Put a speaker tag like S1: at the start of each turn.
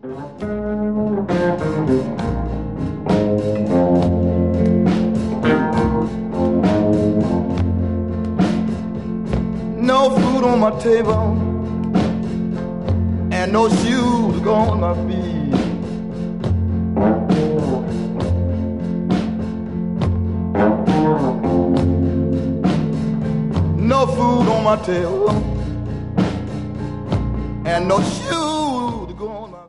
S1: No food on my table and no shoes to go on my feet. No food on my table and no shoes to go on my